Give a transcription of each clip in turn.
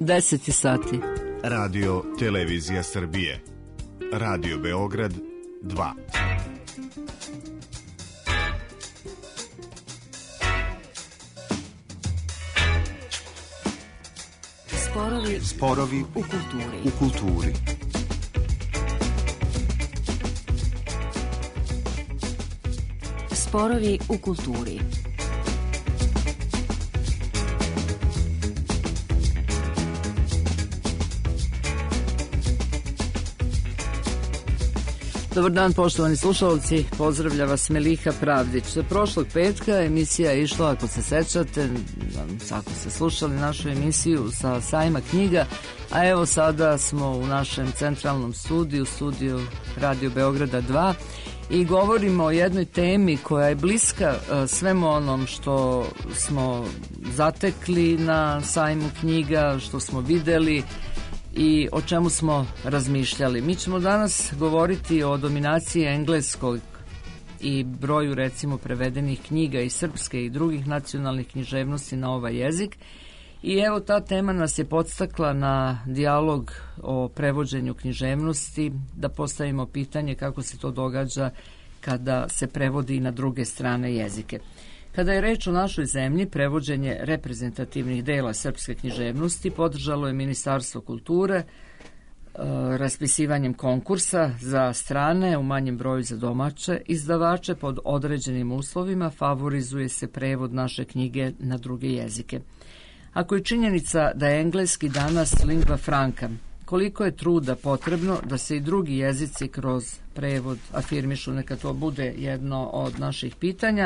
10 sati. Radio Televizija Srbije. Radio Beograd 2. Sporovi u kulturi. Sporovi u kulturi. Dobar dan, poštovani slušalci, pozdravlja vas Meliha Pravdić. Za prošlog petka emisija je išla, ako se sećate, ako ste slušali našu emisiju sa sajma knjiga, a evo sada smo u našem centralnom studiju Radio Beograda 2 i govorimo o jednoj temi koja je bliska svemu onom što smo zatekli na sajmu knjiga, što smo videli i o čemu smo razmišljali. Mi ćemo danas govoriti o dominaciji engleskog i broju recimo prevedenih knjiga i srpske i drugih nacionalnih književnosti na ovaj jezik. I evo ta tema nas je podstakla na dijalog o prevođenju književnosti, da postavimo pitanje kako se to događa kada se prevodi na druge strane jezike. Kada je reč o našoj zemlji, prevođenje reprezentativnih dela srpske književnosti podržalo je Ministarstvo kulture raspisivanjem konkursa za strane u manjem broju za domaće izdavače pod određenim uslovima favorizuje se prevod naše knjige na druge jezike. Ako je činjenica da je engleski danas lingva franca, koliko je truda potrebno da se i drugi jezici kroz prevod afirmišu, neka to bude jedno od naših pitanja.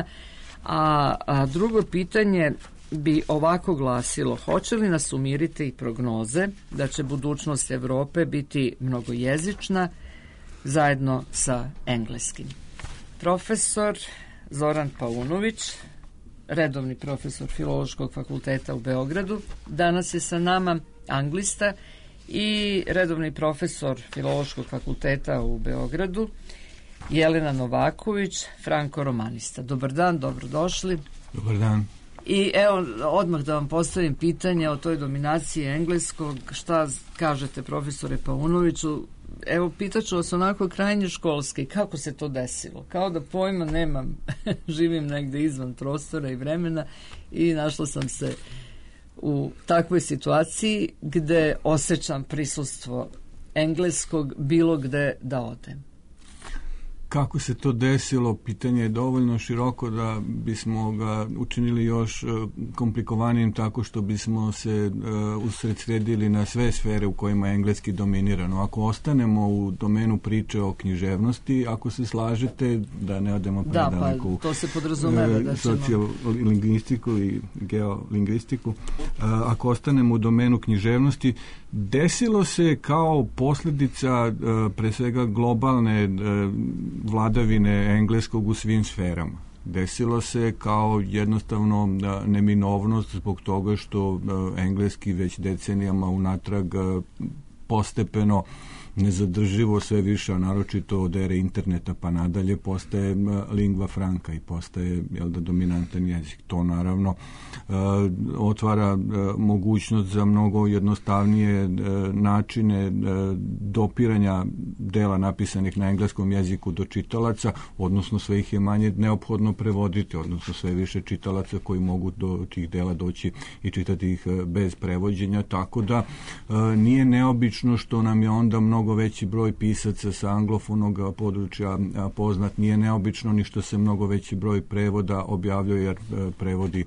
A drugo pitanje bi ovako glasilo: hoće li nas umiriti prognoze da će budućnost Evrope biti mnogojezična zajedno sa engleskim? Profesor Zoran Paunović, redovni profesor Filološkog fakulteta u Beogradu, danas je sa nama anglista, i redovni profesor Filološkog fakulteta u Beogradu Jelena Novaković, franko-romanista. Dobar dan, dobrodošli. Dobar dan. I evo, odmah da vam postavim pitanje o toj dominaciji engleskog. Šta kažete, profesore Paunoviću? Evo, pitaću vas onako krajnje školski, kako se to desilo? Kao da pojma nemam, živim negde izvan prostora i vremena i našla sam se u takvoj situaciji gde osjećam prisustvo engleskog bilo gde da odem. Kako se to desilo, pitanje je dovoljno široko da bismo ga učinili još komplikovanijim tako što bismo se usredsredili na sve sfere u kojima je engleski dominirano. Ako ostanemo u domenu priče o književnosti, ako se slažete, da ne odemo predaleko u to se podrazumeva da ćemo sociolingvistiku i geolingvistiku, ako ostanemo u domenu književnosti, desilo se kao posljedica pre svega globalne vladavine engleskog u svim sferama. Desilo se kao jednostavno neminovnost zbog toga što engleski već decenijama unatrag postepeno, nezadrživo sve više, a naročito od ere interneta pa nadalje, postaje lingva franca i postaje dominantan jezik. To naravno otvara mogućnost za mnogo jednostavnije načine dopiranja dela napisanih na engleskom jeziku do čitalaca, odnosno sve ih je manje neophodno prevoditi, odnosno sve više čitalaca koji mogu do tih dela doći i čitati ih bez prevođenja, tako da nije neobično što nam je onda mnogo veći broj pisaca sa anglofonog područja poznat. Nije neobično ni što se mnogo veći broj prevoda objavljuje, jer prevodi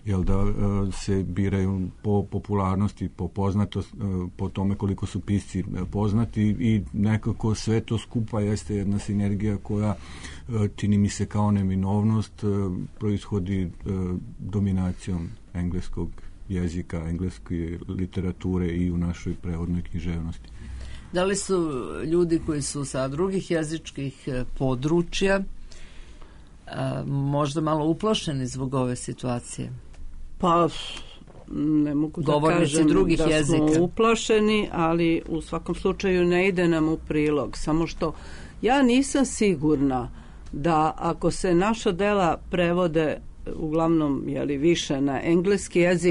se biraju po popularnosti, po poznatost, po tome koliko su pisci poznati, i nekako sve to skupa jeste jedna sinergija koja čini mi se kao neminovnost proishodi dominacijom engleskog jezika, engleske literature i u našoj prevodnoj književnosti. Da li su ljudi koji su sa drugih jezičkih područja možda malo uplašeni zbog ove situacije? Pa, ne mogu da kažem da smo uplašeni, ali u svakom slučaju ne ide nam u prilog. Samo što ja nisam sigurna da ako se naša dela prevode uglavnom više na engleski jezik,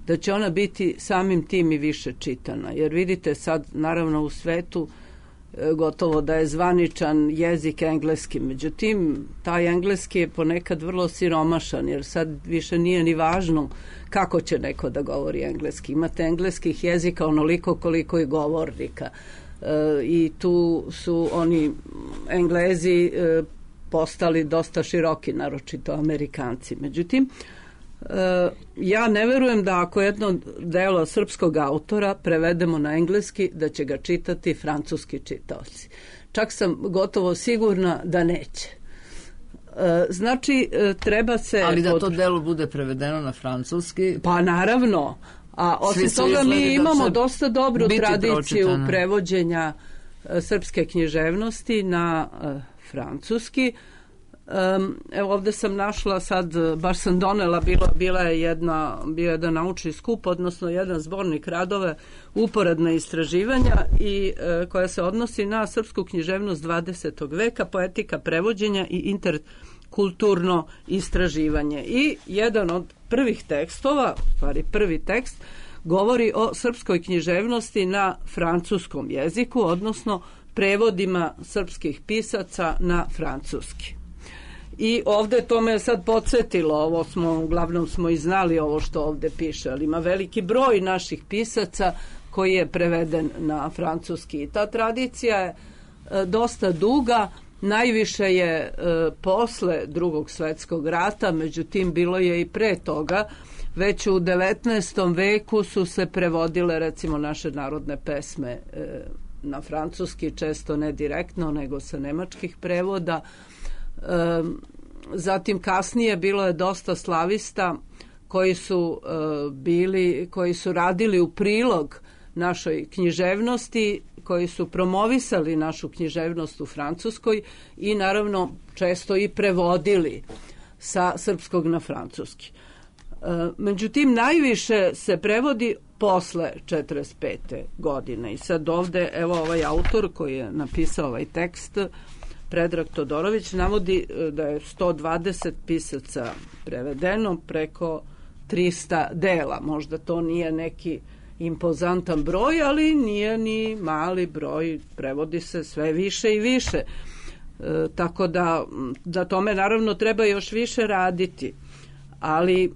da će ona biti samim tim i više čitana. Jer vidite sad, naravno u svetu gotovo da je zvaničan jezik engleski. Međutim, taj engleski je ponekad vrlo siromašan, jer sad više nije ni važno kako će neko da govori engleski. Imate engleskih jezika onoliko koliko i govornika. I tu su oni Englezi postali dosta široki, naročito Amerikanci. Međutim, ja ne verujem da ako jedno delo srpskog autora prevedemo na engleski, da će ga čitati francuski čitaoci. Čak sam gotovo sigurna da neće. Znači, treba se... Ali da to delo bude prevedeno na francuski? Pa naravno. A osim toga mi imamo dosta dobru tradiciju prevođenja srpske književnosti na francuski. Evo ovdje sam našla sad, baš sam donela, bio je jedan naučni skup, odnosno jedan zbornik radove, uporedna istraživanja i koja se odnosi na srpsku književnost 20. veka, poetika prevođenja i interkulturno istraživanje. I jedan od prvih tekstova, stvari prvi tekst, govori o srpskoj književnosti na francuskom jeziku, odnosno prevodima srpskih pisaca na francuski. I ovdje to me sad podsjetilo, uglavnom smo i znali ovo što ovdje piše, ali ima veliki broj naših pisaca koji je preveden na francuski. I ta tradicija je dosta duga, najviše je posle Drugog svjetskog rata, međutim bilo je i pre toga. Već u 19. veku su se prevodile recimo naše narodne pesme na francuski, često ne direktno, nego sa nemačkih prevoda. Zatim kasnije bilo je dosta slavista koji su radili u prilog našoj književnosti, koji su promovisali našu književnost u Francuskoj i naravno često i prevodili sa srpskog na francuski. Međutim, najviše se prevodi posle 45. godine. I sad ovdje, evo ovaj autor koji je napisao ovaj tekst, Predrag Todorović, navodi da je 120 pisaca prevedeno, preko 300 dela. Možda to nije neki impozantan broj, ali nije ni mali broj, prevodi se sve više i više. Tako da tome naravno treba još više raditi. Ali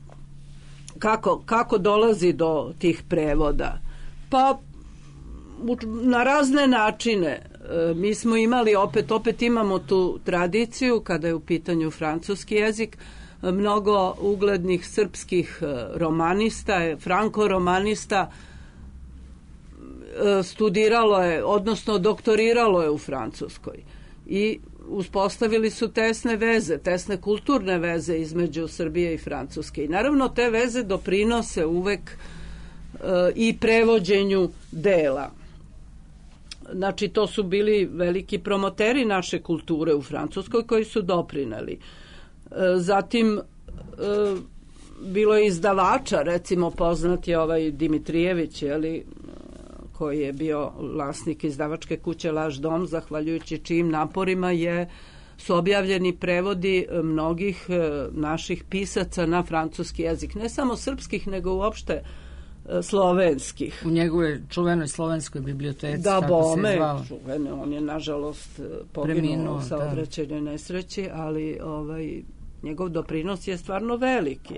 kako dolazi do tih prevoda? Pa na razne načine. Mi smo imali, opet imamo tu tradiciju kada je u pitanju francuski jezik, mnogo uglednih srpskih romanista, frankoromanista studiralo je, odnosno doktoriralo je u Francuskoj i uspostavili su tesne veze, tesne kulturne veze između Srbije i Francuske. I naravno te veze doprinose uvek i prevođenju dela. Znači, to su bili veliki promoteri naše kulture u Francuskoj koji su doprineli. Zatim, bilo je izdavača, recimo poznat je ovaj Dimitrijević, koji je bio vlasnik izdavačke kuće Laš dom, zahvaljujući čijim naporima su objavljeni prevodi mnogih naših pisaca na francuski jezik. Ne samo srpskih, nego uopšte slovenskih. U njegovoj čuvenoj slovenskoj biblioteci, kako se zvao. Čuvene, on je nažalost poginuo sa određene nesreći, ali njegov doprinos je stvarno veliki.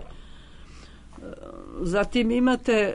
Zatim imate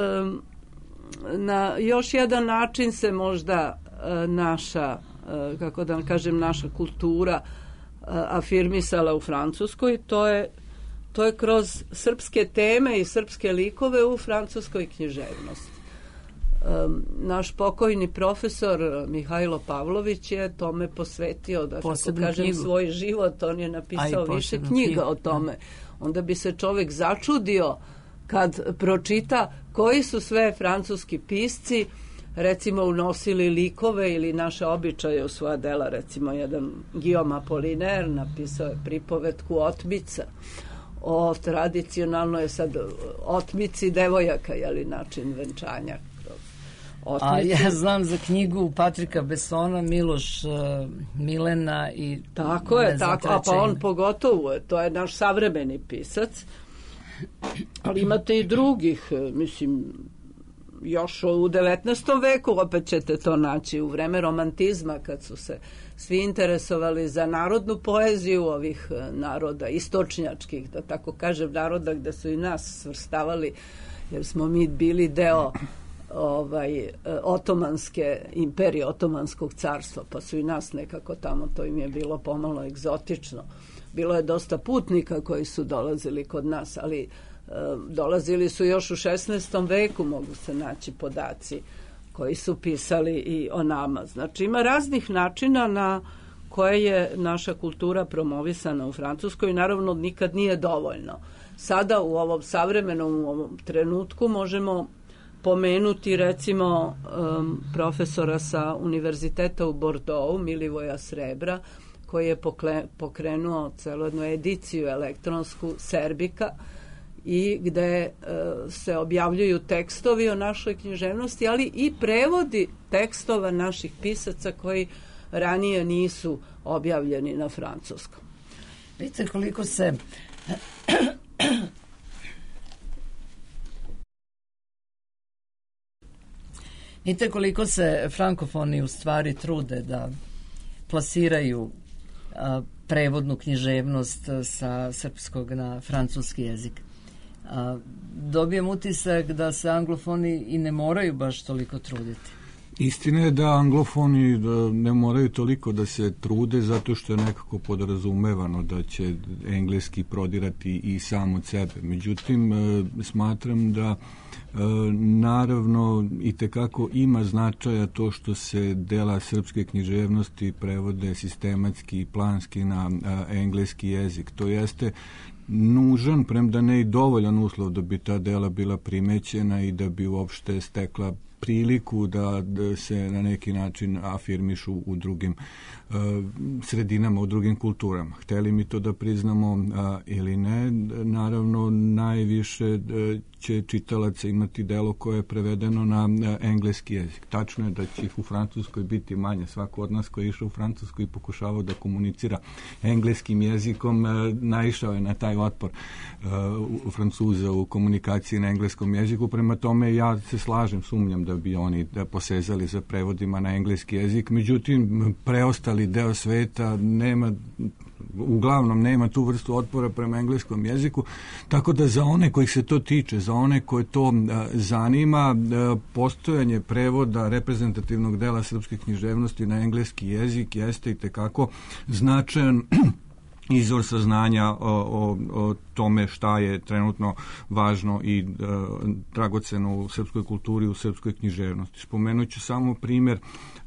na još jedan način se možda naša, kako da vam kažem, naša kultura afirmisala u Francuskoj, to je kroz srpske teme i srpske likove u francuskoj književnosti. Naš pokojni profesor Mihajlo Pavlović je tome posvetio, da tako kažem, svoj život. On je napisao više knjiga o tome. Onda bi se čovjek začudio kad pročita koji su sve francuski pisci recimo unosili likove ili naše običaje u svoja dela. Recimo jedan Guillaume Apollinaire napisao je pripovetku Otmica. O tradicionalno je sad otmici devojaka, način venčanja. A ja znam za knjigu Patrika Bessona, Miloš, Milena i... Tako je, tako, a pa on pogotovo, to je naš savremeni pisac. Ali imate i drugih, mislim, još u 19. veku opet ćete to naći, u vreme romantizma, kad su se svi interesovali za narodnu poeziju ovih naroda, istočnjačkih, da tako kažem, naroda gde su i nas svrstavali, jer smo mi bili deo otomanske imperije, otomanskog carstva, pa su i nas nekako tamo, to im je bilo pomalo egzotično. Bilo je dosta putnika koji su dolazili kod nas, ali dolazili su još u 16. veku, mogu se naći podaci koji su pisali i o nama. Znači, ima raznih načina na koje je naša kultura promovisana u Francuskoj i naravno nikad nije dovoljno. Sada u ovom savremenom, u ovom trenutku možemo pomenuti recimo profesora sa univerziteta u Bordeauxu, Milivoja Srebra, koji je pokrenuo celu jednu ediciju elektronsku Serbika, i gde se objavljuju tekstovi o našoj književnosti, ali i prevodi tekstova naših pisaca koji ranije nisu objavljeni na francuskom. Vidite koliko se vidite koliko se frankofoni u stvari trude da plasiraju prevodnu književnost sa srpskog na francuski jezik. Dobijem utisak da se anglofoni i ne moraju baš toliko truditi. Istina je da anglofoni ne moraju toliko da se trude, zato što je nekako podrazumevano da će engleski prodirati i sam od sebe. Međutim, smatram da naravno i tekako ima značaja to što se dela srpske književnosti prevode sistematski i planski na engleski jezik. To jeste nužan, premda ne i dovoljan uslov da bi ta dela bila primećena i da bi uopšte stekla priliku da se na neki način afirmišu u drugim sredinama, u drugim kulturama. Hteli mi to da priznamo ili ne, naravno najviše će čitalaca imati delo koje je prevedeno na engleski jezik. Tačno je da će ih u Francuskoj biti manje. Svako od nas koji je išao u Francusku i pokušavao da komunicira engleskim jezikom, naišao je na taj otpor u Francuza u komunikaciji na engleskom jeziku. Prema tome ja se slažem, sumnjam da bi oni posezali za prevodima na engleski jezik. Međutim, preostali deo sveta uglavnom nema tu vrstu otpora prema engleskom jeziku, tako da za one kojih se to tiče, za one koje to zanima, postojanje prevoda reprezentativnog dela srpske književnosti na engleski jezik jeste i tekako značajan izvor saznanja o tome šta je trenutno važno i dragoceno u srpskoj kulturi, u srpskoj književnosti. Spomenut ću samo primjer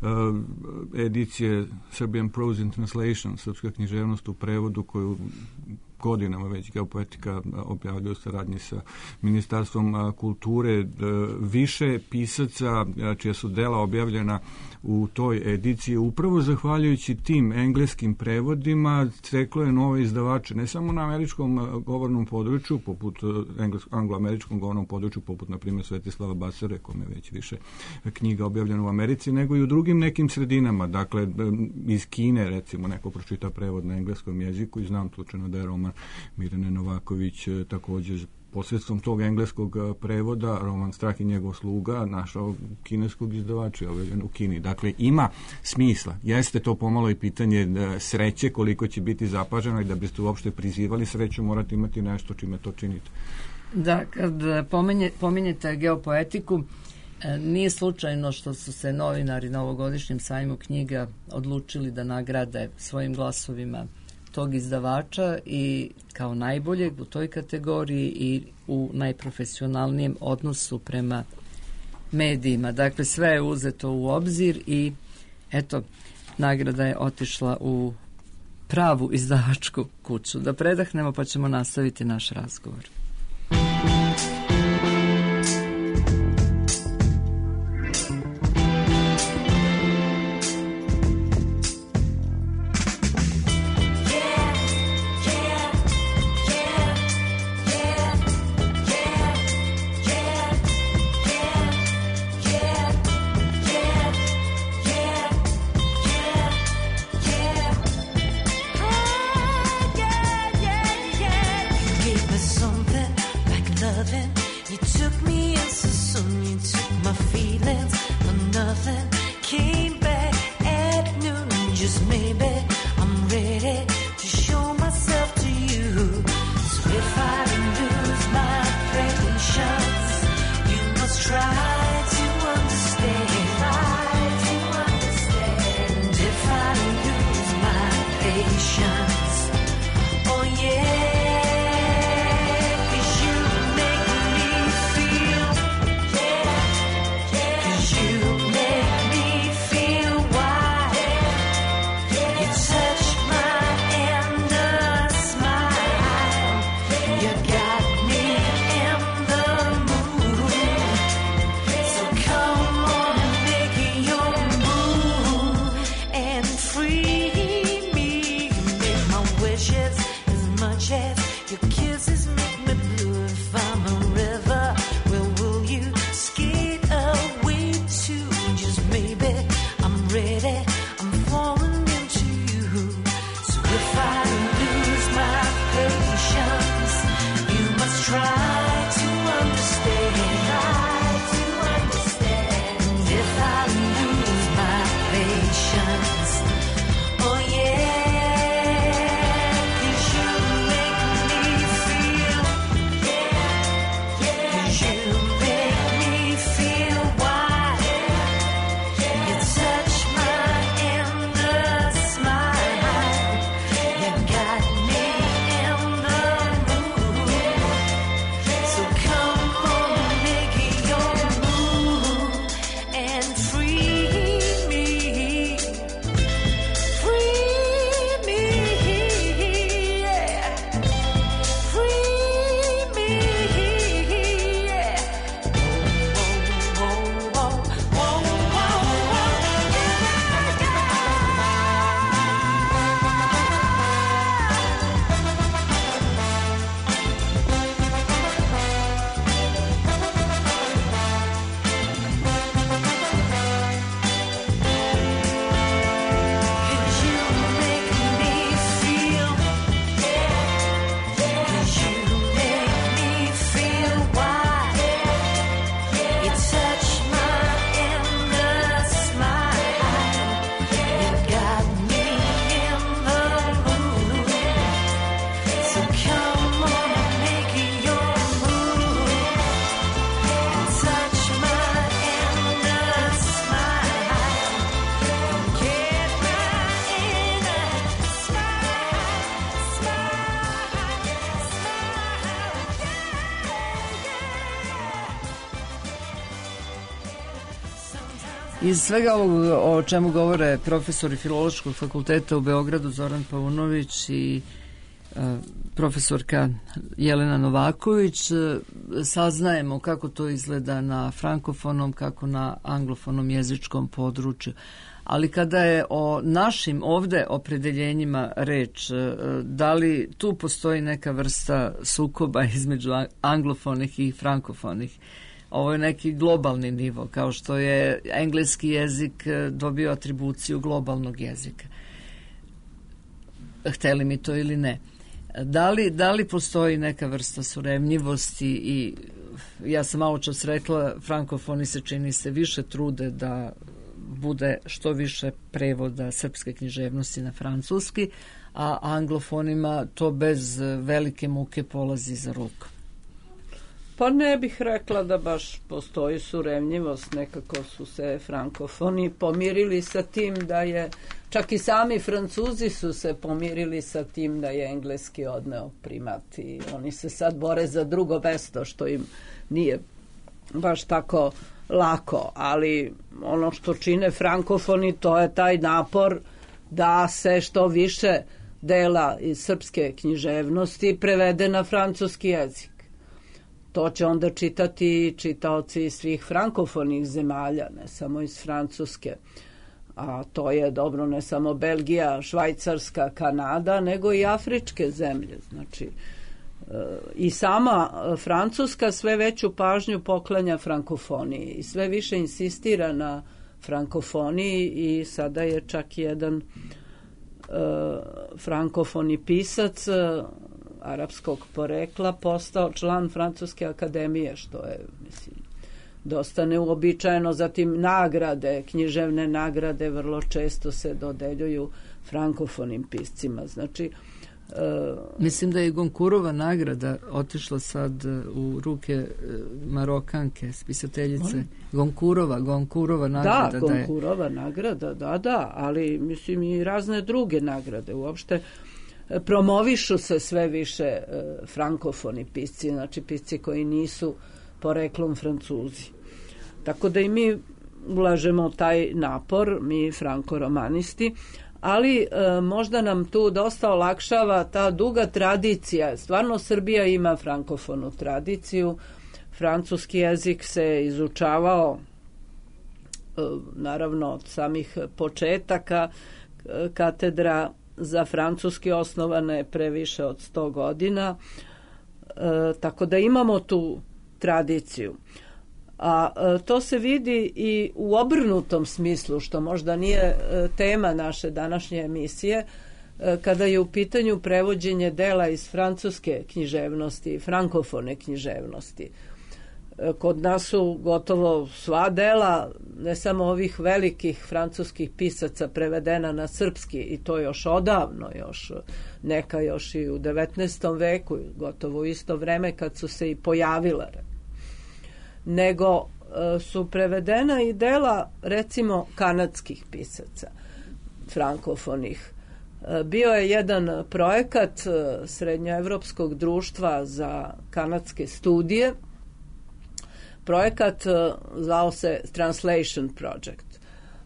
edicije Serbian Prose in Translation, srpska književnost u prevodu, koju godinama već Geopoetika objavljuje u saradnji sa Ministarstvom kulture. Više pisaca čija su dela objavljena u toj ediciji, upravo zahvaljujući tim engleskim prevodima, steklo je nove izdavače, ne samo na američkom govornom području, poput anglo-američkom govornom području, poput, na primjer, Svetislava Basare, kome je već više knjiga objavljena u Americi, nego i u drugim nekim sredinama. Dakle, iz Kine, recimo, neko pročita prevod na engleskom jeziku i znam slučajno da je roman Mirjane Novaković također posredstvom tog engleskog prevoda, roman Strah i njegov sluga, našao kineskog izdavača, objavljen u Kini. Dakle, ima smisla. Jeste to pomalo i pitanje sreće, koliko će biti zapaženo, i da biste uopšte prizivali sreću, morate imati nešto čime to činite. Da, kad pominjete geopoetiku, nije slučajno što su se novinari na ovogodišnjem sajmu knjiga odlučili da nagrade svojim glasovima tog izdavača i kao najboljeg u toj kategoriji i u najprofesionalnijem odnosu prema medijima. Dakle, sve je uzeto u obzir i eto, nagrada je otišla u pravu izdavačku kuću. Da predahnemo pa ćemo nastaviti naš razgovor. Something Iz svega ovog o čemu govore profesori Filološkog fakulteta u Beogradu Zoran Paunović i profesorka Jelena Novaković, saznajemo kako to izgleda na frankofonom, kako na anglofonom jezičkom području. Ali kada je o našim ovde opredeljenjima reč, da li tu postoji neka vrsta sukoba između anglofonih i frankofonih? Ovo je neki globalni nivo, kao što je engleski jezik dobio atribuciju globalnog jezika. Hteli mi to ili ne. Da li postoji neka vrsta surevnjivosti i ja sam malo čas rekla, frankofoni se čini se više trude da bude što više prevoda srpske književnosti na francuski, a anglofonima to bez velike muke polazi za ruku. Pa ne bih rekla da baš postoji surevnjivost, nekako su se frankofoni pomirili sa tim da je, čak i sami Francuzi su se pomirili sa tim da je engleski odneo primat i oni se sad bore za drugo mesto, što im nije baš tako lako, ali ono što čine frankofoni to je taj napor da se što više dela iz srpske književnosti prevede na francuski jezik. To će onda čitati čitaoci svih frankofonih zemalja, ne samo iz Francuske. A to je dobro ne samo Belgija, Švajcarska, Kanada, nego i afričke zemlje. Znači, i sama Francuska sve veću pažnju poklanja frankofoniji i sve više insistira na frankofoniji i sada je čak jedan frankofoni pisac arapskog porekla postao član Francuske akademije, što je, mislim, dosta neuobičajeno. Zatim nagrade, književne nagrade vrlo često se dodeljuju frankofonim piscima. Znači, mislim da je Goncourtova nagrada otišla sad u ruke Marokanke, spisateljice. Goncourtova nagrada. Da, Goncourtova nagrada, da, ali mislim i razne druge nagrade. Uopšte promovišu se sve više frankofoni pisci, znači pisci koji nisu poreklom Francuzi. Tako da i mi ulažemo taj napor, mi frankoromanisti, ali možda nam tu dosta olakšava ta duga tradicija. Stvarno Srbija ima frankofonu tradiciju. Francuski jezik se izučavao naravno od samih početaka. Katedra za francuski osnovana je pre više od 100 godina. Tako da imamo tu tradiciju. A to se vidi i u obrnutom smislu, što možda nije tema naše današnje emisije, kada je u pitanju prevođenje dela iz francuske književnosti, frankofone književnosti. Kod nas su gotovo sva dela, ne samo ovih velikih francuskih pisaca, prevedena na srpski, i to još odavno, neka još i u 19. veku, gotovo u isto vreme kad su se i pojavile, nego su prevedena i dela, recimo, kanadskih pisaca, frankofonih. Bio je jedan projekat Srednjoevropskog društva za kanadske studije. Projekat zvao se Translation Project.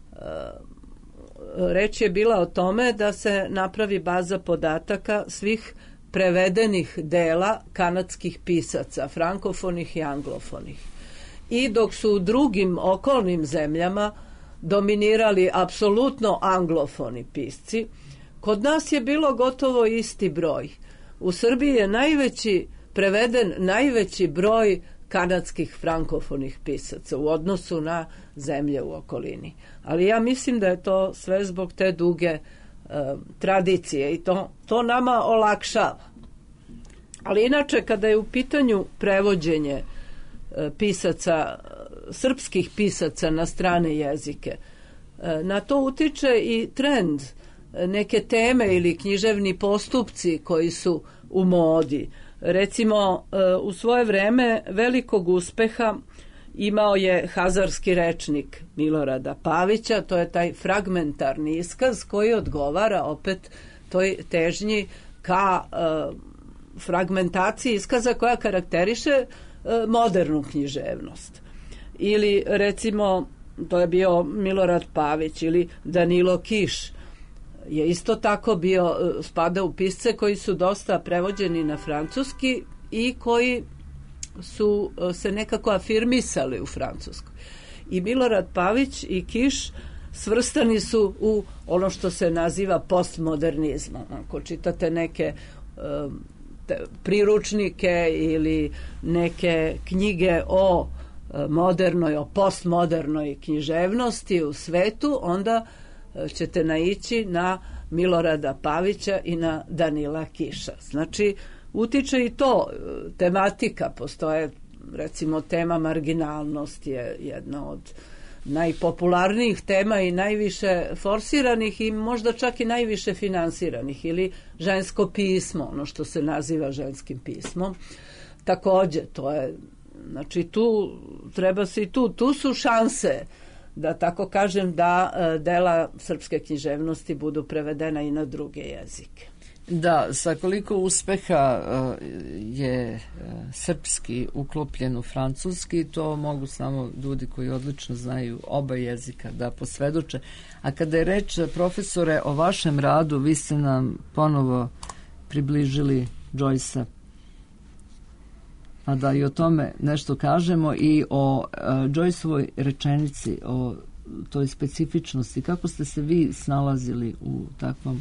Reč je bila o tome da se napravi baza podataka svih prevedenih dela kanadskih pisaca, frankofonih i anglofonih. I dok su u drugim okolnim zemljama dominirali apsolutno anglofoni pisci, kod nas je bilo gotovo isti broj. U Srbiji je preveden najveći broj kanadskih frankofonih pisaca u odnosu na zemlje u okolini. Ali ja mislim da je to sve zbog te duge tradicije i to nama olakšava. Ali inače, kada je u pitanju prevođenje pisaca, srpskih pisaca na strane jezike, na to utiče i trend, neke teme ili književni postupci koji su u modi. Recimo, u svoje vreme velikog uspeha imao je hazarski rečnik Milorada Pavića, to je taj fragmentarni iskaz koji odgovara opet toj težnji ka fragmentaciji iskaza koja karakteriše modernu književnost. Ili recimo to je bio Milorad Pavić, ili Danilo Kiš je isto tako bio, spada u pisce koji su dosta prevođeni na francuski i koji su se nekako afirmisali u Francuskoj. I Milorad Pavić i Kiš svrstani su u ono što se naziva postmodernizmom. Ako čitate neke priručnike ili neke knjige o modernoj, o postmodernoj književnosti u svetu, onda ćete naići na Milorada Pavića i na Danila Kiša. Znači, utiče i to tematika, postoje, recimo, tema marginalnost je jedna od najpopularnijih tema i najviše forsiranih i možda čak i najviše finansiranih, ili žensko pismo, ono što se naziva ženskim pismom. Također, to je, znači, tu treba se i tu su šanse, da tako kažem, da dela srpske književnosti budu prevedena i na druge jezike. Da, sa koliko uspeha je srpski uklopljen u francuski, to mogu samo ljudi koji odlično znaju oba jezika da posvedoče. A kada je reč, profesore, o vašem radu, vi ste nam ponovo približili Joycea. A da i o tome nešto kažemo i o Joyceovoj rečenici, o toj specifičnosti. Kako ste se vi snalazili u takvom,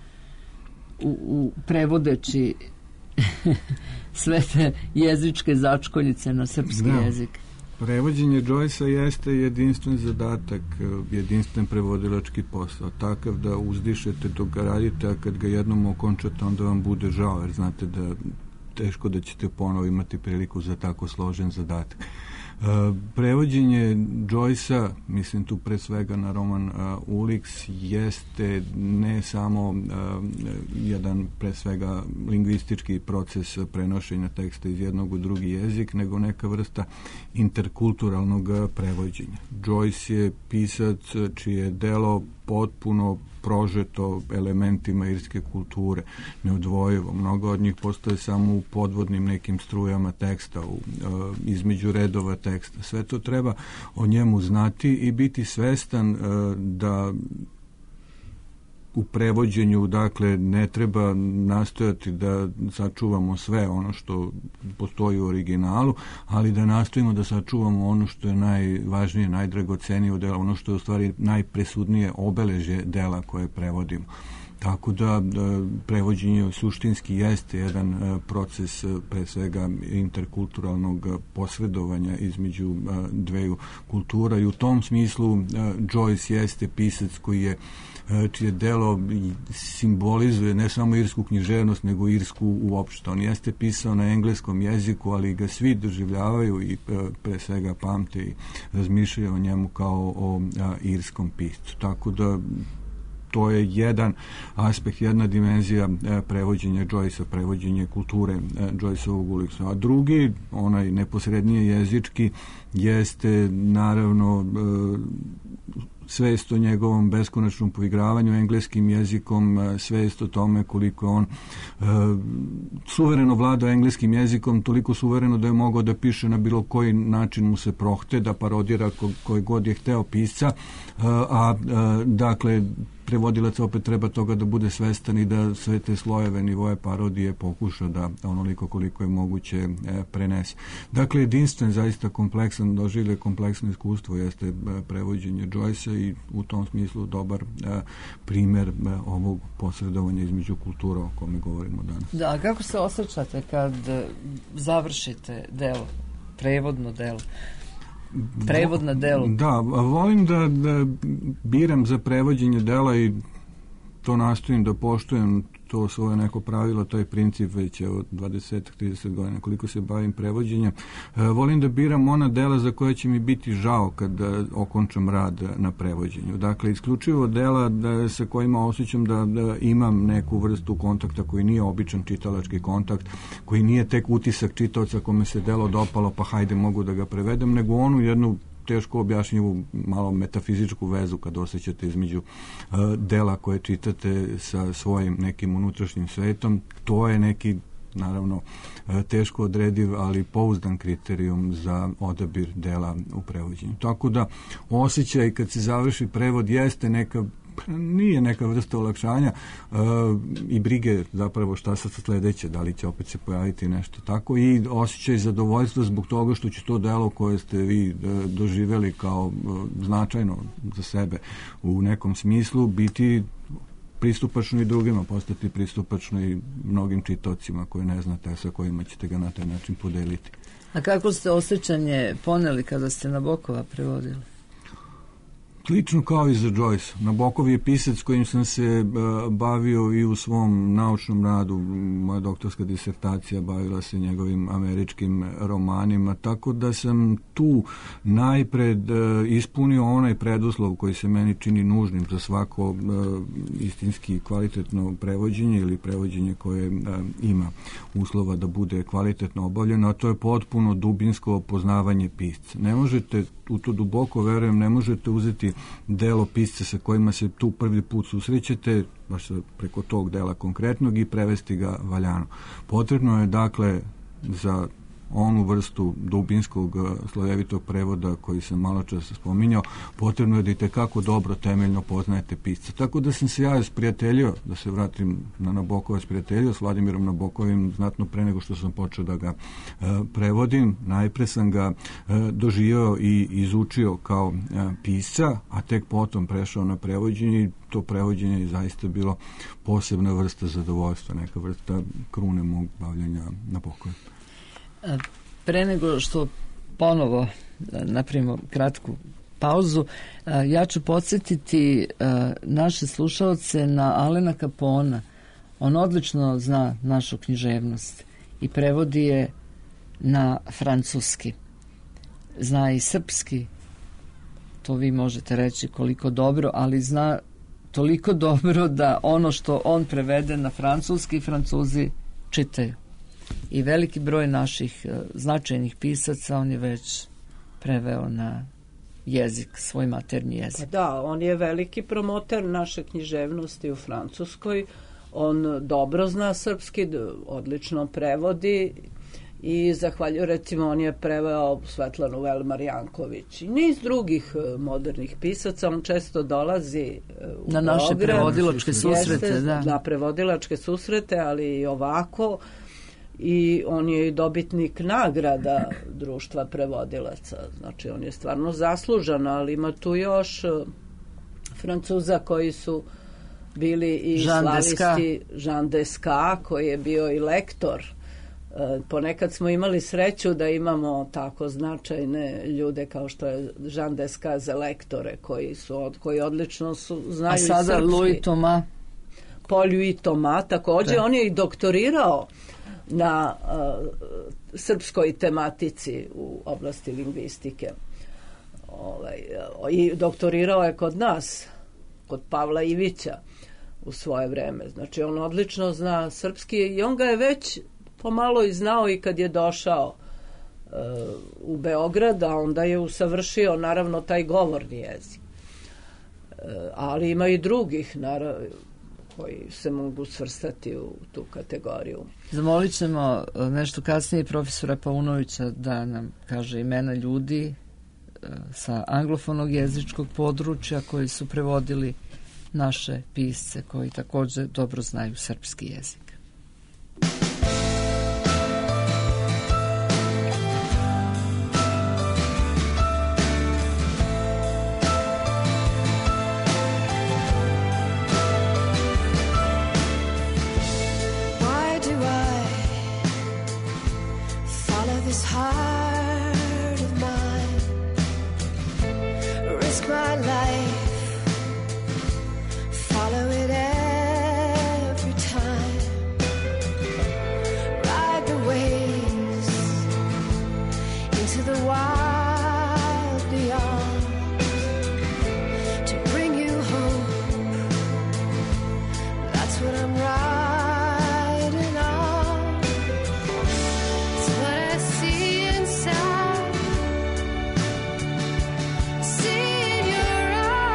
u prevodeći sve te jezičke začkoljice na srpski jezik? Prevođenje Joycea jeste jedinstven zadatak, jedinstven prevodilački posao, takav da uzdišete dok ga radite, a kad ga jednom okončate, onda vam bude žao, jer znate da teško da ćete ponovo imati priliku za tako složen zadatak. Prevođenje Joycea, mislim tu pre svega na roman Ulix, jeste ne samo jedan pre svega lingvistički proces prenošenja teksta iz jednog u drugi jezik, nego neka vrsta interkulturalnog prevođenja. Joyce je pisac čije je delo potpuno prožeto elementima irske kulture, neodvojivo. Mnogo od njih postoje samo u podvodnim nekim strujama teksta, između redova teksta. Sve to treba o njemu znati i biti svestan da u prevođenju, dakle, ne treba nastojati da sačuvamo sve ono što postoji u originalu, ali da nastojimo da sačuvamo ono što je najvažnije, najdragocenije od dela, ono što je u stvari najpresudnije obeležje dela koje prevodimo. Tako da prevođenje suštinski jeste jedan proces pre svega interkulturalnog posredovanja između dveju kultura i u tom smislu Joyce jeste pisac koji je čije delo simbolizuje ne samo irsku književnost, nego irsku uopšte. On jeste pisao na engleskom jeziku, ali ga svi doživljavaju i pre svega pamte i razmišljaju o njemu kao o irskom piscu. Tako da to je jedan aspekt, jedna dimenzija prevođenja Joycea, prevođenje kulture Joyceovog Ulixa. A drugi, onaj neposrednije jezički, jeste naravno svest o njegovom beskonačnom poigravanju engleskim jezikom, svest o tome koliko on suvereno vladao engleskim jezikom, toliko suvereno da je mogao da piše na bilo koji način mu se prohte, da parodira koji god je hteo pisca, dakle prevodilac opet treba toga da bude svestan i da sve te slojeve, nivoje parodije pokuša da onoliko koliko je moguće prenese. Dakle, jedinstven, zaista kompleksan doživljaj, kompleksno iskustvo jeste prevođenje Joycea i u tom smislu dobar primer ovog posredovanja između kultura o kome govorimo danas. Da, kako se osjećate kad završite delo, prevodno delo? Prevodna delo. Da, volim da biram za prevođenje dela i to nastojim da poštujem, to svoje neko pravilo, to je princip već od 20-30 godina koliko se bavim prevođenjem. Volim da biram ona dela za koje će mi biti žao kad okončam rad na prevođenju. Dakle, isključivo dela sa kojima osjećam da imam neku vrstu kontakta koji nije običan čitalački kontakt, koji nije tek utisak čitaoca kome se delo dopalo pa hajde mogu da ga prevedem, nego onu jednu teško objašnjivu, malo metafizičku vezu kad osjećate između dela koje čitate sa svojim nekim unutrašnjim svetom. To je neki naravno teško odrediv, ali pouzdan kriterijum za odabir dela u prevođenju. Tako da osjećaj kad se završi prevod jeste nije neka vrsta olakšanja i brige zapravo šta sad sledeće, da li će opet se pojaviti nešto tako, i osjećaj zadovoljstva zbog toga što će to delo koje ste vi doživeli kao značajno za sebe u nekom smislu biti pristupačno i drugima, postati pristupačno i mnogim čitaocima koje ne znate, sa kojima ćete ga na taj način podeliti. A kako ste osjećanje poneli kada ste Nabokova prevodili? Slično kao i za Joyce. Nabokov je pisac kojim sam se bavio i u svom naučnom radu. Moja doktorska disertacija bavila se njegovim američkim romanima, tako da sam tu najpred ispunio onaj preduslov koji se meni čini nužnim za svako istinski kvalitetno prevođenje ili prevođenje koje ima uslova da bude kvalitetno obavljeno, a to je potpuno dubinsko poznavanje pisca. Ne možete, u to duboko verujem, ne možete uzeti delo pisca sa kojima se tu prvi put susrećete, baš preko tog dela konkretnog, i prevesti ga valjano. Potrebno je, dakle, za onu vrstu dubinskog slojevitog prevoda koji sam malo čas spominjao, potrebno je da itekako dobro temeljno poznajete pisca. Tako da sam se ja sprijateljio, da se vratim na Nabokova, sprijateljio s Vladimirom Nabokovim znatno pre nego što sam počeo da ga prevodim. Najpre sam ga doživio i izučio kao pisca, a tek potom prešao na prevođenje, i to prevođenje je zaista bilo posebna vrsta zadovoljstva, neka vrsta krune mog bavljenja Nabokova. Pre nego što ponovo napravimo kratku pauzu, ja ću podsjetiti naše slušaoce na Alena Capona. On odlično zna našu književnost i prevodi je na francuski. Zna i srpski, to vi možete reći koliko dobro, ali zna toliko dobro da ono što on prevede na francuski, Francuzi čitaju. I veliki broj naših značajnih pisaca on je već preveo na jezik, svoj maternji jezik. Da, on je veliki promoter naše književnosti u Francuskoj. On dobro zna srpski, odlično prevodi i zahvaljujem, recimo, on je preveo Svetlanu Velmar Janković i niz drugih modernih pisaca. On često dolazi u na naše Beograd, prevodilačke susrete, da. Na prevodilačke susrete, ali i ovako. I on je i dobitnik nagrada Društva prevodilaca. Znači, on je stvarno zaslužan, ali ima tu još Francuza koji su bili i slavisti. Jean Desca, koji je bio i lektor. Ponekad smo imali sreću da imamo tako značajne ljude kao što je Jean Desca za lektore, koji odlično znaju i srpski. A sada Louis Thomas? Louis Thomas, također, on je i doktorirao na srpskoj tematici u oblasti lingvistike. I doktorirao je kod nas, kod Pavla Ivića u svoje vreme. Znači, on odlično zna srpski i on ga je već pomalo i znao i kad je došao u Beograd, a onda je usavršio naravno taj govorni jezik. Ali ima i drugih, naravno, koji se mogu svrstati u tu kategoriju. Zamolit ćemo nešto kasnije profesora Paunovića da nam kaže imena ljudi sa anglofonog jezičkog područja koji su prevodili naše pisce, koji također dobro znaju srpski jezik. See in your eyes.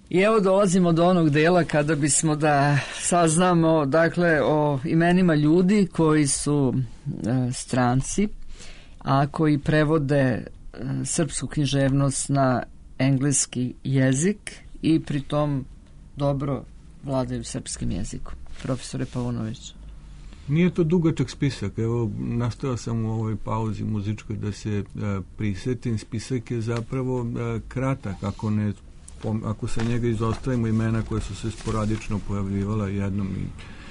I evo dolazimo do onog dela kada bismo da saznamo dakle o imenima ljudi koji su stranci, a koji prevode srpsku književnost na engleski jezik i pritom dobro vladaju srpskim jezikom. Profesore Paunović. Nije to dugačak spisak. Evo, nastao sam u ovoj pauzi muzičkoj da se prisetim. Spisak je zapravo kratak, ako sa njega izostavimo imena koje su se sporadično pojavljivala jednom i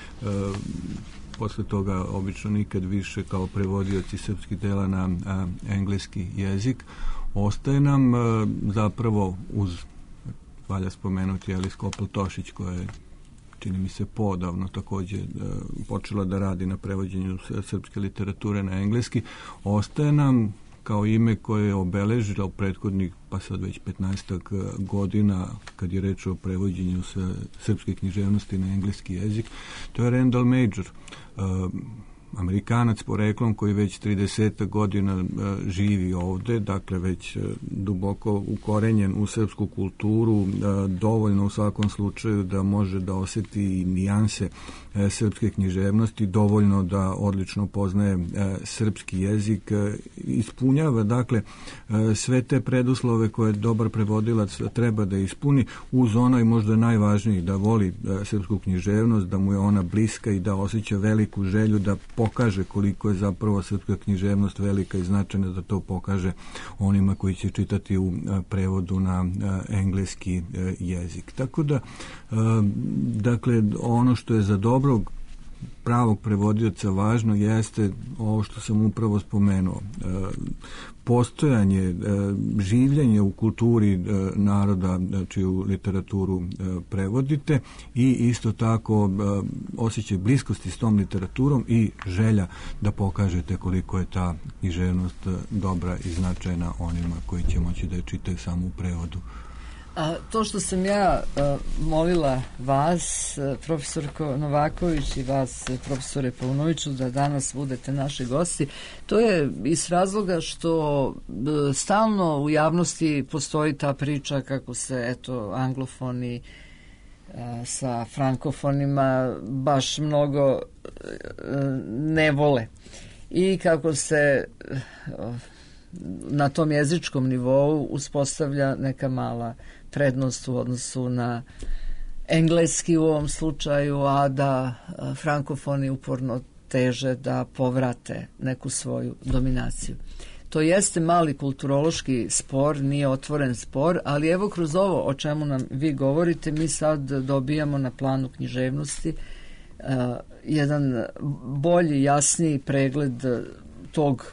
posle toga obično nikad više kao prevodioci srpskih dela na engleski jezik. Ostaje nam zapravo uz, valja spomenuti, Elis Kopel-Tošić, koja je, čini mi se, podavno takođe počela da radi na prevođenju srpske literature na engleski. Ostaje nam kao ime koje je obeležilo prethodnih, pa sad već 15 godina, kad je reč o prevođenju srpske književnosti na engleski jezik, to je Randall Major, Amerikanac poreklom koji već 30 godina živi ovde, dakle već duboko ukorenjen u srpsku kulturu, dovoljno u svakom slučaju da može da oseti i nijanse srpske književnosti, dovoljno da odlično poznaje srpski jezik, ispunjava dakle sve te preduslove koje dobar prevodilac treba da ispuni, uz ono i možda najvažniji, da voli srpsku književnost, da mu je ona bliska i da osjeća veliku želju da pokaže koliko je zapravo srpska književnost velika i značajna, da to pokaže onima koji će čitati u prevodu na engleski jezik. Tako da, dakle, ono što je za dobrog pravog prevodioca važno jeste ovo što sam upravo spomenuo. Postojanje, življenje u kulturi naroda čiju literaturu prevodite i isto tako osjećaj bliskosti s tom literaturom i želja da pokažete koliko je ta književnost dobra i značajna onima koji će moći da je čitaju samo u prevodu. A to što sam ja molila vas, profesorko Novaković, i vas, profesore Paunoviću, da danas budete naši gosti, to je iz razloga što stalno u javnosti postoji ta priča kako se, eto, anglofoni sa frankofonima baš mnogo ne vole i kako se na tom jezičkom nivou uspostavlja neka mala prednost u odnosu na engleski u ovom slučaju, a da frankofoni uporno teže da povrate neku svoju dominaciju. To jeste mali kulturološki spor, nije otvoren spor, ali evo kroz ovo o čemu nam vi govorite, mi sad dobijamo na planu književnosti jedan bolji, jasniji pregled tog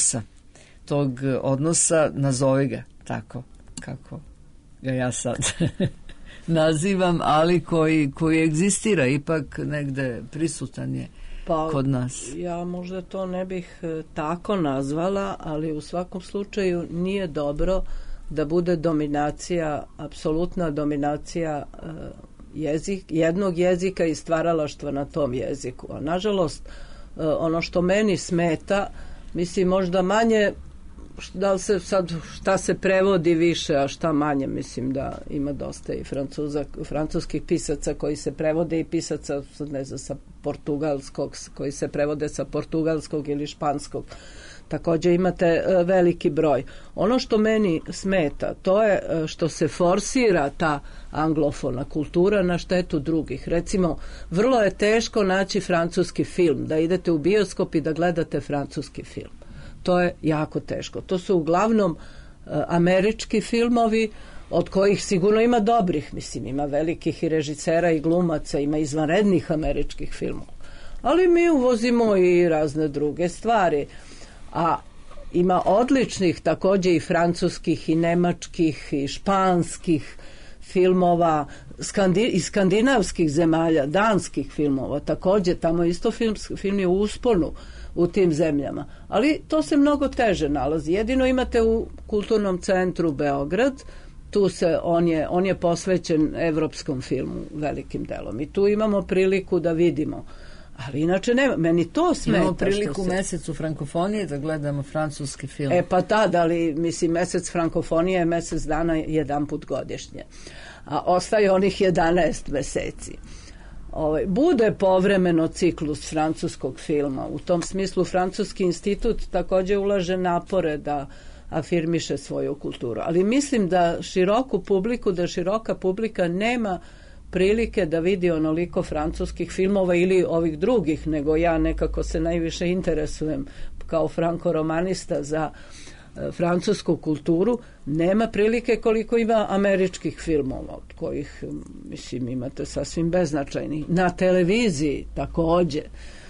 odnosa, nazovi ga tako kako ga ja sad nazivam, ali koji egzistira, ipak negde prisutan je kod nas. Ja možda to ne bih tako nazvala, ali u svakom slučaju nije dobro da bude dominacija, apsolutna dominacija jednog jezika i stvaralaštva na tom jeziku. A nažalost, ono što meni smeta, mislim možda manje da li se sad šta se prevodi više, a šta manje, mislim da ima dosta i francuskih pisaca koji se prevode i pisaca, ne znam, sa portugalskog, koji se prevode sa portugalskog ili španskog. Također imate veliki broj. Ono što meni smeta, to je što se forsira ta anglofona kultura na štetu drugih. Recimo, vrlo je teško naći francuski film, da idete u bioskop i da gledate francuski film. To je jako teško. To su uglavnom američki filmovi, od kojih sigurno ima dobrih, mislim, ima velikih i režisera i glumaca, ima izvanrednih američkih filmova. Ali mi uvozimo i razne druge stvari. A ima odličnih također i francuskih i nemačkih i španskih filmova, iz skandinavskih zemalja, danskih filmova, također tamo isto film je u usponu u tim zemljama, ali to se mnogo teže nalazi. Jedino imate u Kulturnom centru Beograd, tu se on je posvećen evropskom filmu velikim delom i tu imamo priliku da vidimo. Ali inače nema, meni to smeta. Imamo priliku u mesecu frankofonije da gledamo francuski film. Pa tad, ali mislim mesec frankofonije je mesec dana jedan put godišnje. A ostaje onih 11 meseci. Bude povremeno ciklus francuskog filma. U tom smislu Francuski institut također ulaže napore da afirmiše svoju kulturu. Ali mislim da široka publika nema prilike da vidi onoliko francuskih filmova ili ovih drugih, nego ja nekako se najviše interesujem kao frankoromanista za francusku kulturu, nema prilike koliko ima američkih filmova, od kojih, mislim, imate sasvim beznačajni. Na televiziji također.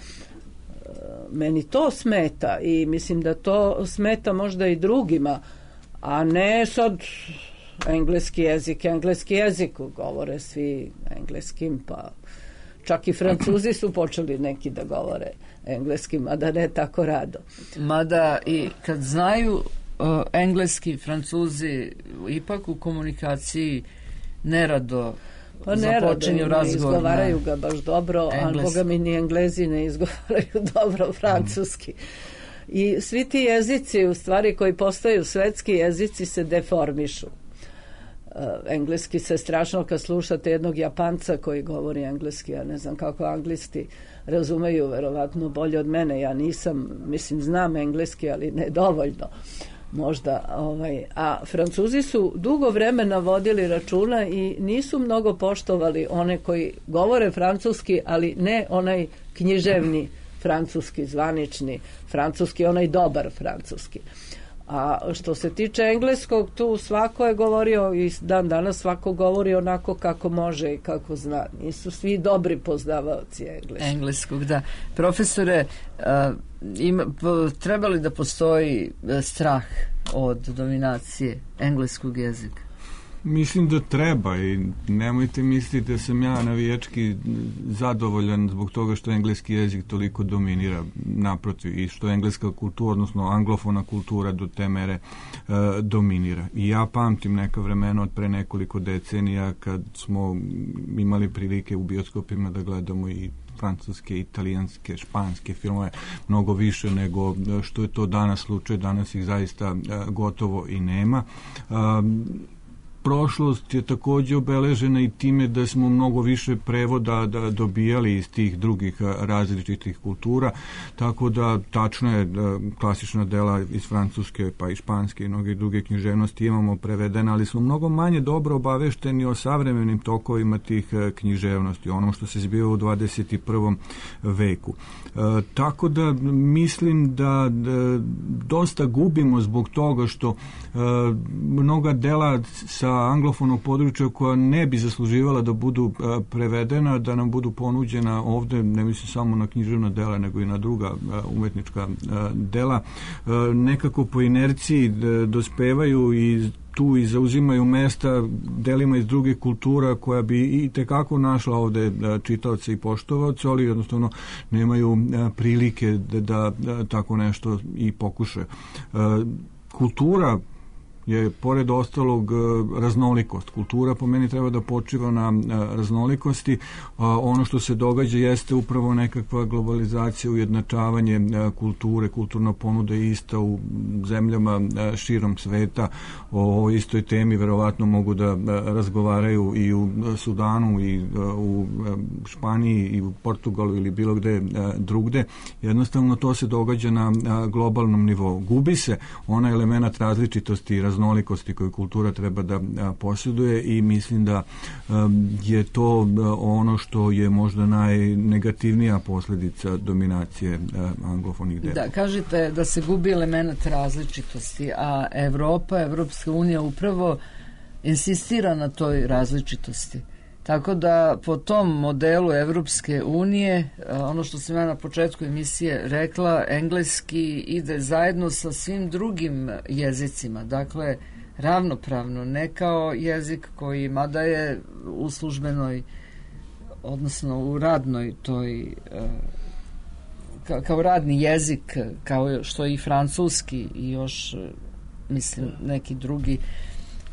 Meni to smeta i mislim da to smeta možda i drugima, a ne sad engleski jezik govore svi engleskim, pa čak i Francuzi su počeli neki da govore engleskim, a da ne tako rado. Mada i kad znaju engleski, Francuzi ipak u komunikaciji nerado započinju razgovor. Ne izgovaraju ga baš dobro, a boga mi ni Englezi ne izgovaraju dobro francuski. I svi ti jezici, u stvari, koji postaju svetski jezici, se deformišu. Engleski se strašno, kad slušate jednog Japanca koji govori engleski, ja ne znam kako Anglisti razumeju, verovatno bolje od mene, ja nisam, mislim, znam engleski, ali ne dovoljno možda, a Francuzi su dugo vremena vodili računa i nisu mnogo poštovali one koji govore francuski, ali ne onaj književni francuski, zvanični francuski, onaj dobar francuski. A što se tiče engleskog, tu svako je govorio i dan danas svako govori onako kako može i kako zna. Nisu svi dobri poznavaoci engleskog. Da. Profesore, treba li da postoji strah od dominacije engleskog jezika? Mislim da treba i nemojte misliti da sam ja navijački zadovoljan zbog toga što engleski jezik toliko dominira, naprotiv, i što engleska kultura, odnosno anglofona kultura do te mere dominira. I ja pamtim neka vremena od pre nekoliko decenija kad smo imali prilike u bioskopima da gledamo i francuske, italijanske, španske filmove mnogo više nego što je to danas slučaj. Danas ih zaista gotovo i nema. Prošlost je također obeležena i time da smo mnogo više prevoda dobijali iz tih drugih različitih kultura, tako da tačno je klasična dela iz francuske pa i španske i mnoge druge književnosti imamo prevedene, ali smo mnogo manje dobro obavešteni o savremenim tokovima tih književnosti, onom što se zbiva u 21. veku. Tako da mislim da dosta gubimo zbog toga što mnoga dela sa anglofonog područja koja ne bi zasluživala da budu prevedena, da nam budu ponuđena ovde, ne mislim samo na književna dela, nego i na druga umetnička dela, nekako po inerciji dospevaju i tu i zauzimaju mesta delima iz drugih kultura koja bi i tekako našla ovde čitaoce i poštovaoce, ali jednostavno nemaju prilike da tako nešto i pokušaju. Kultura je pored ostalog raznolikost. Kultura po meni treba da počiva na raznolikosti. Ono što se događa jeste upravo nekakva globalizacija, ujednačavanje kulture, kulturna ponuda je ista u zemljama širom sveta. O istoj temi verovatno mogu da razgovaraju i u Sudanu i u Španiji i u Portugalu ili bilo gde drugde. Jednostavno to se događa na globalnom nivou. Gubi se onaj element različitosti i raznolikosti koju kultura treba da posjeduje i mislim da je to ono što je možda najnegativnija posljedica dominacije anglofonih dela. Da, kažete da se gubi element različitosti, a Evropska unija upravo insistira na toj različitosti. Tako da po tom modelu Evropske unije, ono što sam ja na početku emisije rekla, engleski ide zajedno sa svim drugim jezicima, dakle ravnopravno, ne kao jezik koji, mada je u službenoj, odnosno u radnoj toj, kao radni jezik, kao što i francuski i još, mislim, neki drugi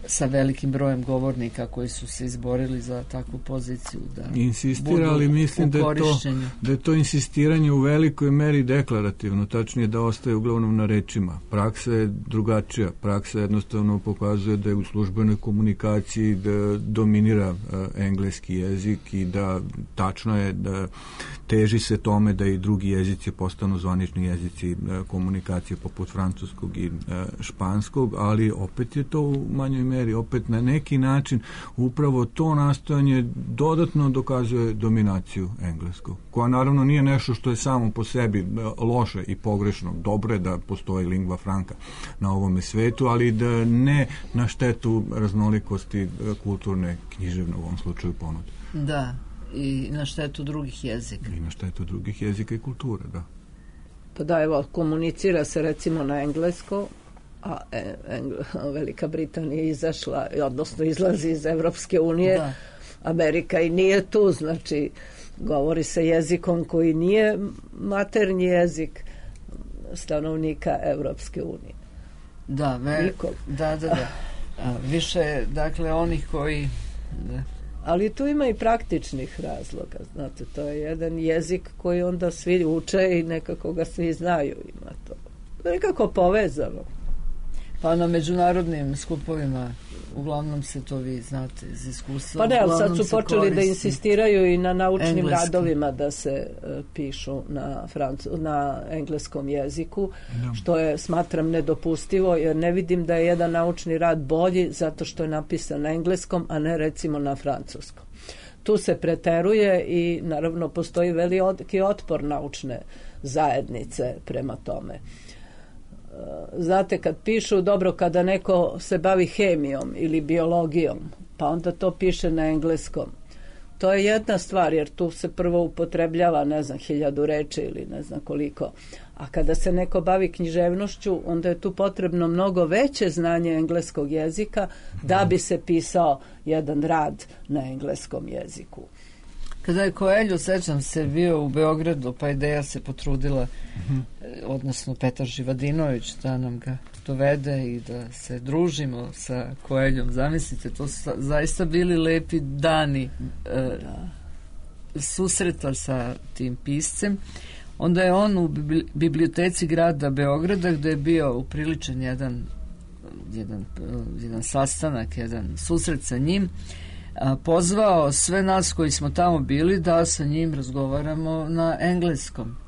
sa velikim brojem govornika koji su se izborili za takvu poziciju da insistira, ali mislim da je to insistiranje u velikoj meri deklarativno, tačnije da ostaje uglavnom na rečima. Praksa je drugačija. Praksa jednostavno pokazuje da je u službenoj komunikaciji da dominira engleski jezik i da tačno je da teži se tome da i drugi jezici postanu zvanični jezici komunikacije poput francuskog i španskog, ali opet je to u manjoj meri, opet na neki način upravo to nastojanje dodatno dokazuje dominaciju engleskog, koja naravno nije nešto što je samo po sebi loše i pogrešno. Dobro je da postoji lingva franca na ovome svetu, ali da ne na štetu raznolikosti kulturne, književne u ovom slučaju ponude. Da, i na štetu drugih jezika. I na štetu drugih jezika i kulture, da. Pa da, evo, komunicira se recimo na englesko, a Velika Britanija izašla, odnosno izlazi iz Evropske unije, da. Amerika i nije tu, znači govori se jezikom koji nije maternji jezik stanovnika Evropske unije. Da, da. Više, dakle, onih koji... Da. Ali tu ima i praktičnih razloga, znate, to je jedan jezik koji onda svi uče i nekako ga svi znaju, ima to. Nekako povezano. Pa na međunarodnim skupovima uglavnom se to vi znate iz iskustva. Pa ne, ali sad su počeli da insistiraju i na naučnim radovima da se pišu na engleskom jeziku, što je, smatram, nedopustivo, jer ne vidim da je jedan naučni rad bolji zato što je napisan na engleskom, a ne recimo na francuskom. Tu se preteruje i naravno postoji veliki otpor naučne zajednice prema tome. Znate, kad pišu, dobro, kada neko se bavi hemijom ili biologijom, pa onda to piše na engleskom. To je jedna stvar, jer tu se prvo upotrebljava, 1000 reči ili ne znam koliko. A kada se neko bavi književnošću, onda je tu potrebno mnogo veće znanje engleskog jezika da bi se pisao jedan rad na engleskom jeziku. Kada je Coelho, sećam se, bio u Beogradu, pa ideja se potrudila, odnosno Petar Živadinović, da nam ga dovede i da se družimo sa Coelhom. Zamislite, to su zaista bili lepi dani susreta sa tim piscem. Onda je on u biblioteci grada Beograda, gde je bio upriličen jedan sastanak, jedan susret sa njim, pozvao sve nas koji smo tamo bili da sa njim razgovaramo na engleskom.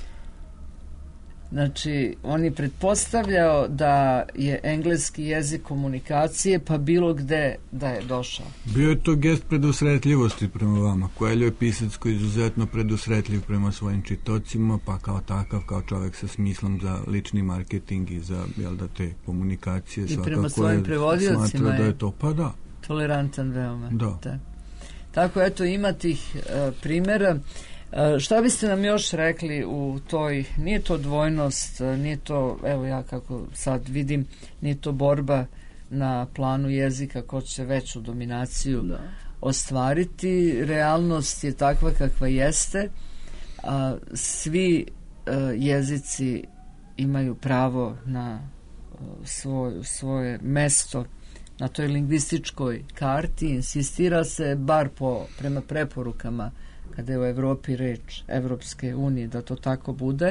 Znači, on je pretpostavljao da je engleski jezik komunikacije, pa bilo gde da je došao. Bio je to gest predusretljivosti prema vama. Coelho je pisac koji je izuzetno predusretljiv prema svojim čitocima, pa kao takav, kao čovjek sa smislom za lični marketing i za, te komunikacije. I prema svojim prevodiocima da je to, pa da. Tolerantan veoma. Da. Tako, eto, ima tih primjera. Šta biste nam još rekli u toj, nije to dvojnost, nije to, evo ja kako sad vidim, nije to borba na planu jezika ko će veću dominaciju ostvariti. Realnost je takva kakva jeste, a svi jezici imaju pravo na svoje mesto na toj lingvističkoj karti. Insistira se, bar prema preporukama kada je u Evropi reč Evropske unije, da to tako bude,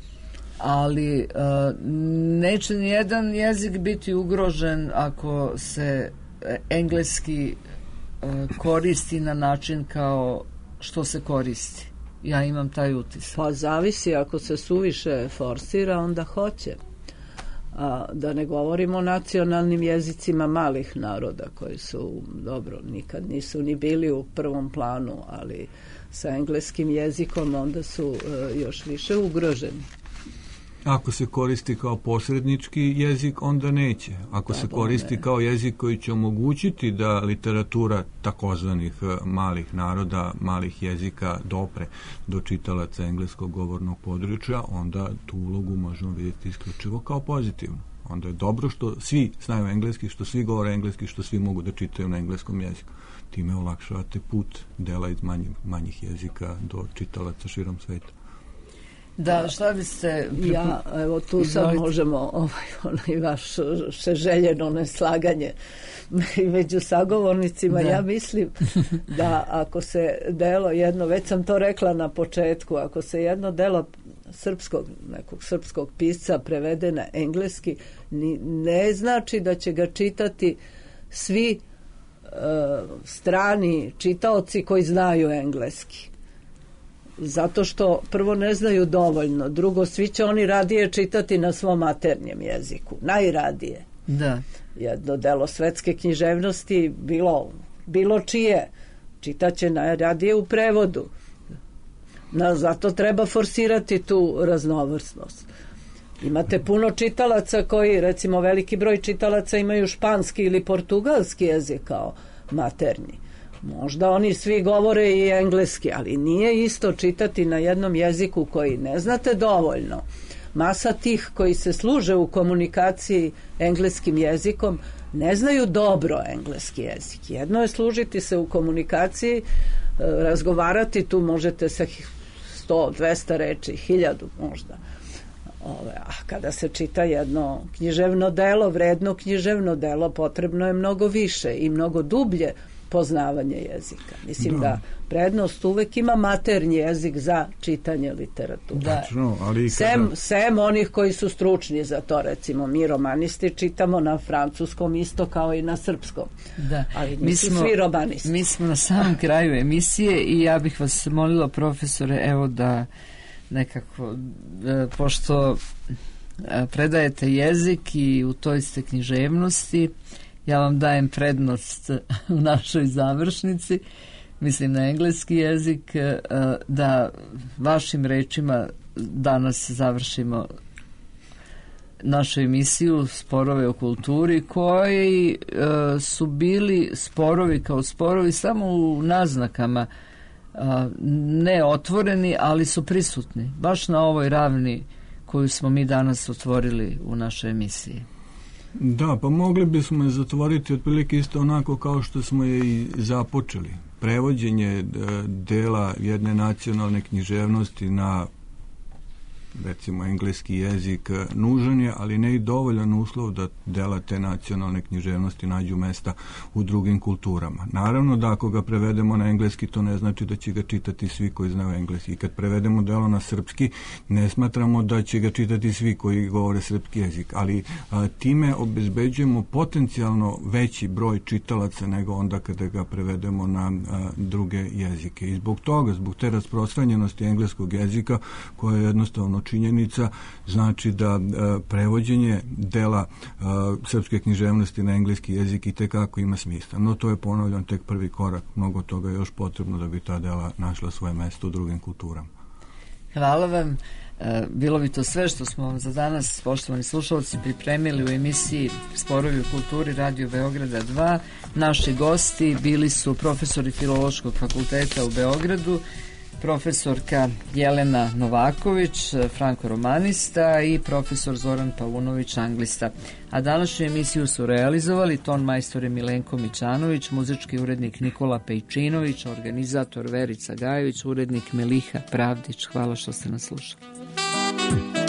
ali neće ni jedan jezik biti ugrožen ako se engleski koristi na način kao što se koristi. Ja imam taj utisak. Pa zavisi, ako se suviše forsira, onda hoće. A da ne govorimo o nacionalnim jezicima malih naroda koji su, dobro, nikad nisu ni bili u prvom planu, ali sa engleskim jezikom onda su još više ugroženi. Ako se koristi kao posrednički jezik, onda neće. Ako se koristi kao jezik koji će omogućiti da literatura takozvanih malih naroda, malih jezika dopre do čitalaca engleskog govornog područja, onda tu ulogu možemo vidjeti isključivo kao pozitivno. Onda je dobro što svi znaju engleski, što svi govore engleski, što svi mogu da čitaju na engleskom jeziku. Time olakšavate put dela iz manjih jezika do čitalaca širom sveta. Da, šta biste... Evo tu sad možemo onaj vaš željeno neslaganje među sagovornicima. Ja mislim da ako se delo jedno, već sam to rekla na početku, ako se jedno delo nekog srpskog pisca prevede na engleski, ne znači da će ga čitati svi strani čitaoci koji znaju engleski. Zato što prvo ne znaju dovoljno, drugo svi će oni radije čitati na svom maternjem jeziku, najradije. Da. Jedno delo svetske književnosti, bilo čije, čitaće najradije u prevodu. Zato treba forsirati tu raznovrsnost. Imate puno čitalaca koji, recimo veliki broj čitalaca imaju španski ili portugalski jezik kao maternji. Možda oni svi govore i engleski, ali nije isto čitati na jednom jeziku koji ne znate dovoljno. Masa tih koji se služe u komunikaciji engleskim jezikom ne znaju dobro engleski jezik. Jedno je služiti se u komunikaciji, razgovarati, tu možete sa 100, 200 reči, 1000 možda. A kada se čita jedno književno delo, vredno književno delo, potrebno je mnogo više i mnogo dublje poznavanje jezika. Mislim da prednost uvek ima maternji jezik za čitanje literature. Sem onih koji su stručni za to, recimo mi romanisti čitamo na francuskom isto kao i na srpskom. Da. Ali nisu svi romanisti. Mi smo na samom kraju emisije i ja bih vas molila, profesore, evo da nekako, pošto predajete jezik i u toj ste književnosti, ja vam dajem prednost u našoj završnici, mislim na engleski jezik, da vašim rečima danas završimo našu emisiju Sporove o kulturi, koji su bili sporovi kao sporovi samo u naznakama, ne otvoreni, ali su prisutni, baš na ovoj ravni koju smo mi danas otvorili u našoj emisiji. Da, pa mogli bismo je zatvoriti otprilike isto onako kao što smo je i započeli. Prevođenje dela jedne nacionalne književnosti na, recimo, engleski jezik nužan je, ali ne i dovoljan uslov da dela te nacionalne književnosti nađu mesta u drugim kulturama. Naravno da ako ga prevedemo na engleski, to ne znači da će ga čitati svi koji znaju engleski. I kad prevedemo delo na srpski, ne smatramo da će ga čitati svi koji govore srpski jezik, ali time obezbeđujemo potencijalno veći broj čitalaca nego onda kada ga prevedemo na druge jezike. I zbog toga, zbog te rasprostranjenosti engleskog jezika, koja je jednostavno činjenica, znači da prevođenje dela srpske književnosti na engleski jezik i tekako ima smisla. No to je, ponavljam, tek prvi korak. Mnogo toga je još potrebno da bi ta dela našla svoje mesto u drugim kulturama. Hvala vam. Bilo bi to sve što smo vam za danas, poštovani slušalci, pripremili u emisiji Sporovi u kulturi Radio Beograda 2. Naši gosti bili su profesori Filološkog fakulteta u Beogradu, profesorka Jelena Novaković, franko-romanista, i profesor Zoran Paunović, anglista. A današnju emisiju su realizovali ton majstore Milenko Mićanović, muzički urednik Nikola Pejčinović, organizator Verica Gajović, urednik Meliha Pravdić. Hvala što ste nas slušali.